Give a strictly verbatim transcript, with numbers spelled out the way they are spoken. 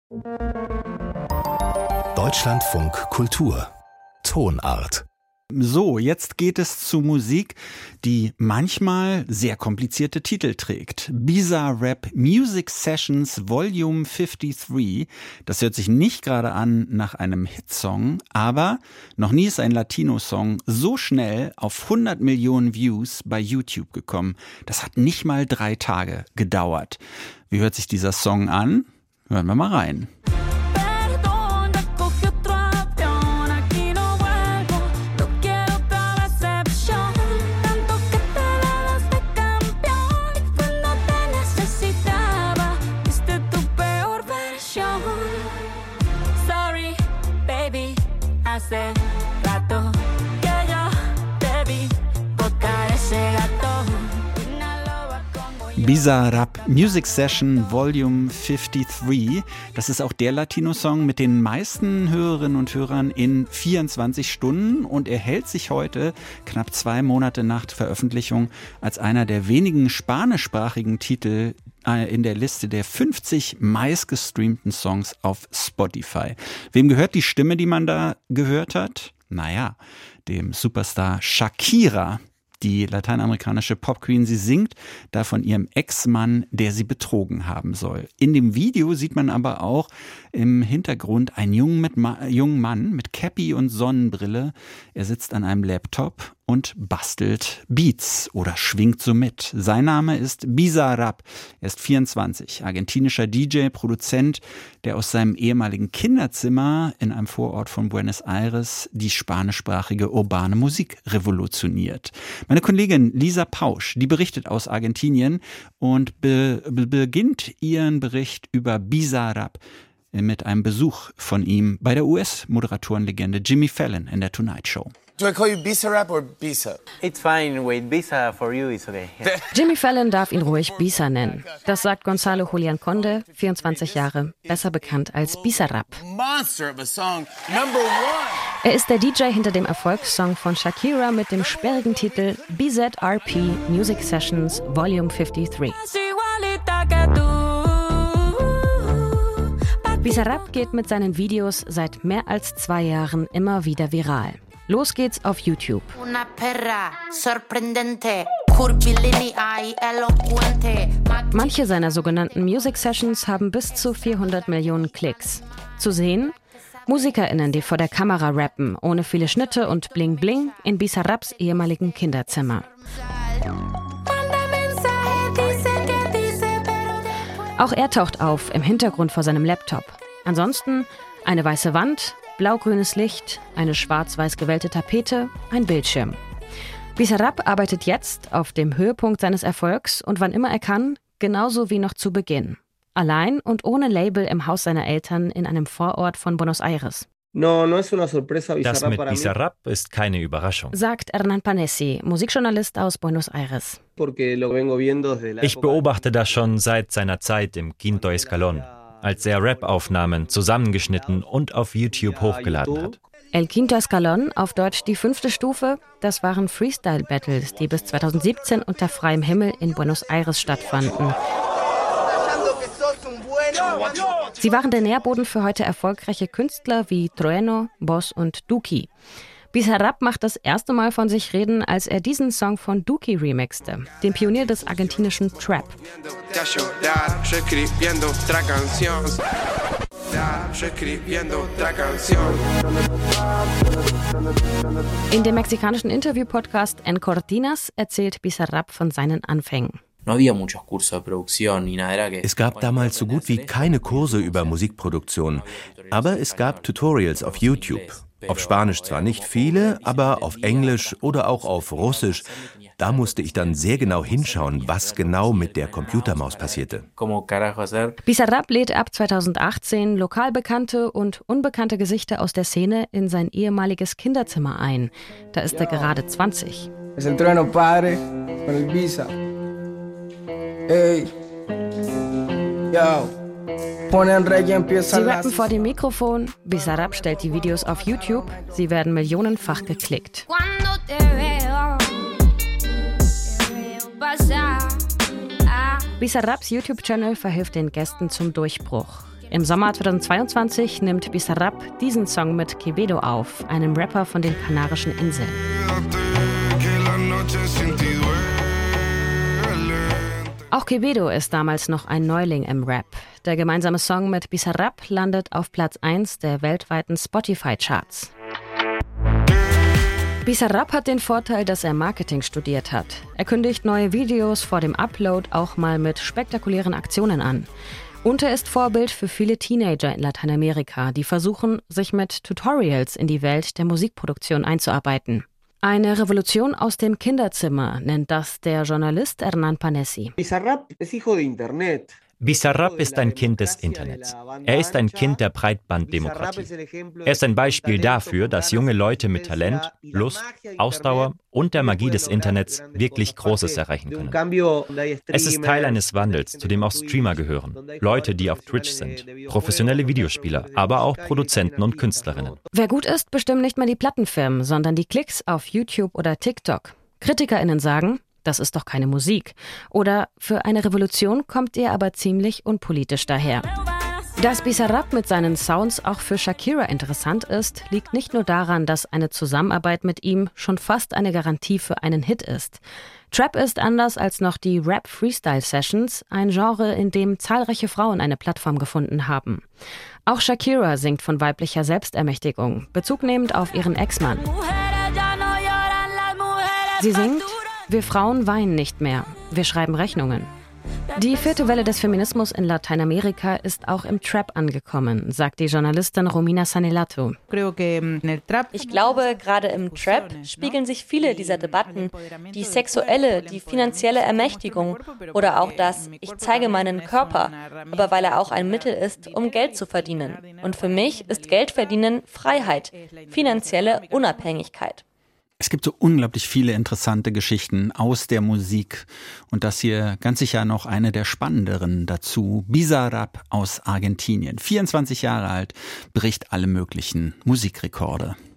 Deutschlandfunk Kultur Tonart. So, jetzt geht es zu Musik, die manchmal sehr komplizierte Titel trägt. Bizarrap Music Sessions Volume fünfundfünfzig. Das hört sich nicht gerade an nach einem Hitsong, aber noch nie ist ein Latino-Song so schnell auf hundert Millionen Views bei YouTube gekommen. Das hat nicht mal drei Tage gedauert. Wie hört sich dieser Song an? Hören wir mal rein. Bizarrap Music Session Volume fünfundfünfzig. Das ist auch der Latino-Song mit den meisten Hörerinnen und Hörern in vierundzwanzig Stunden und er hält sich heute, knapp zwei Monate nach Veröffentlichung, als einer der wenigen spanischsprachigen Titel in der Liste der fünfzig meistgestreamten Songs auf Spotify. Wem gehört die Stimme, die man da gehört hat? Naja, dem Superstar Shakira. Die lateinamerikanische Popqueen, sie singt da von ihrem Ex-Mann, der sie betrogen haben soll. In dem Video sieht man aber auch im Hintergrund einen jungen, mit Ma- jungen Mann mit Cappy und Sonnenbrille. Er sitzt an einem Laptop und bastelt Beats oder schwingt so mit. Sein Name ist Bizarrap. Er ist vierundzwanzig, argentinischer D J, Produzent, der aus seinem ehemaligen Kinderzimmer in einem Vorort von Buenos Aires die spanischsprachige urbane Musik revolutioniert. Meine Kollegin Lisa Pausch, die berichtet aus Argentinien und be- be- beginnt ihren Bericht über Bizarrap mit einem Besuch von ihm bei der U S-Moderatorenlegende Jimmy Fallon in der Tonight Show. Do I call you Bizarrap or Bisa? It's fine, wait, Bisa for you is okay. Yeah. Jimmy Fallon darf ihn ruhig Bisa nennen. Das sagt Gonzalo Julian Conde, vierundzwanzig Jahre, besser bekannt als Bizarrap. Monster of a song, number one. Er ist der D J hinter dem Erfolgssong von Shakira mit dem sperrigen Titel B Z R P Music Sessions Volume fünfundfünfzig. Bizarrap geht mit seinen Videos seit mehr als zwei Jahren immer wieder viral. Los geht's auf YouTube. Manche seiner sogenannten Music Sessions haben bis zu vierhundert Millionen Klicks. Zu sehen? MusikerInnen, die vor der Kamera rappen, ohne viele Schnitte und Bling Bling in Bizarraps ehemaligen Kinderzimmer. Auch er taucht auf im Hintergrund vor seinem Laptop. Ansonsten eine weiße Wand, blaugrünes Licht, eine schwarz-weiß gewellte Tapete, ein Bildschirm. Bizarrap arbeitet jetzt auf dem Höhepunkt seines Erfolgs und wann immer er kann, genauso wie noch zu Beginn. Allein und ohne Label im Haus seiner Eltern in einem Vorort von Buenos Aires. Das mit Bizarrap ist keine Überraschung, sagt Hernán Panesi, Musikjournalist aus Buenos Aires. Ich beobachte das schon seit seiner Zeit im Quinto Escalón, als er Rap-Aufnahmen zusammengeschnitten und auf YouTube hochgeladen hat. El Quinto Escalón, auf Deutsch die fünfte Stufe, das waren Freestyle-Battles, die bis zweitausendsiebzehn unter freiem Himmel in Buenos Aires stattfanden. Sie waren der Nährboden für heute erfolgreiche Künstler wie Trueno, Boss und Duki. Bizarrap macht das erste Mal von sich reden, als er diesen Song von Duki remixte, dem Pionier des argentinischen Trap. In dem mexikanischen Interview-Podcast En Cortinas erzählt Bizarrap von seinen Anfängen. Es gab damals so gut wie keine Kurse über Musikproduktion, aber es gab Tutorials auf YouTube. Auf Spanisch zwar nicht viele, aber auf Englisch oder auch auf Russisch. Da musste ich dann sehr genau hinschauen, was genau mit der Computermaus passierte. Bizarrap lädt ab zweitausendachtzehn lokal bekannte und unbekannte Gesichter aus der Szene in sein ehemaliges Kinderzimmer ein. Da ist er gerade zwanzig. Es el Trueno padre con el Bisa. Ey. Yo. Sie rappen vor dem Mikrofon, Bizarrap stellt die Videos auf YouTube, sie werden millionenfach geklickt. Bizarraps YouTube-Channel verhilft den Gästen zum Durchbruch. Im Sommer zweitausendzweiundzwanzig nimmt Bizarrap diesen Song mit Quevedo auf, einem Rapper von den Kanarischen Inseln. Auch Quevedo ist damals noch ein Neuling im Rap. Der gemeinsame Song mit Bizarrap landet auf Platz eins der weltweiten Spotify-Charts. Bizarrap hat den Vorteil, dass er Marketing studiert hat. Er kündigt neue Videos vor dem Upload auch mal mit spektakulären Aktionen an. Und er ist Vorbild für viele Teenager in Lateinamerika, die versuchen, sich mit Tutorials in die Welt der Musikproduktion einzuarbeiten. Eine Revolution aus dem Kinderzimmer nennt das der Journalist Hernán Panesi. Bizarrap es hijo de Internet. Bizarrap ist ein Kind des Internets. Er ist ein Kind der Breitbanddemokratie. Er ist ein Beispiel dafür, dass junge Leute mit Talent, Lust, Ausdauer und der Magie des Internets wirklich Großes erreichen können. Es ist Teil eines Wandels, zu dem auch Streamer gehören, Leute, die auf Twitch sind, professionelle Videospieler, aber auch Produzenten und Künstlerinnen. Wer gut ist, bestimmen nicht mehr die Plattenfirmen, sondern die Klicks auf YouTube oder TikTok. KritikerInnen sagen, das ist doch keine Musik. Oder für eine Revolution kommt er aber ziemlich unpolitisch daher. Dass Bizarrap mit seinen Sounds auch für Shakira interessant ist, liegt nicht nur daran, dass eine Zusammenarbeit mit ihm schon fast eine Garantie für einen Hit ist. Trap ist anders als noch die Rap-Freestyle-Sessions, ein Genre, in dem zahlreiche Frauen eine Plattform gefunden haben. Auch Shakira singt von weiblicher Selbstermächtigung, bezugnehmend auf ihren Ex-Mann. Sie singt: Wir Frauen weinen nicht mehr, wir schreiben Rechnungen. Die vierte Welle des Feminismus in Lateinamerika ist auch im Trap angekommen, sagt die Journalistin Romina Sanelato. Ich glaube, gerade im Trap spiegeln sich viele dieser Debatten, die sexuelle, die finanzielle Ermächtigung oder auch das Ich zeige meinen Körper, aber weil er auch ein Mittel ist, um Geld zu verdienen. Und für mich ist Geldverdienen Freiheit, finanzielle Unabhängigkeit. Es gibt so unglaublich viele interessante Geschichten aus der Musik und das hier ganz sicher noch eine der spannenderen dazu. Bizarrap aus Argentinien, vierundzwanzig Jahre alt, bricht alle möglichen Musikrekorde.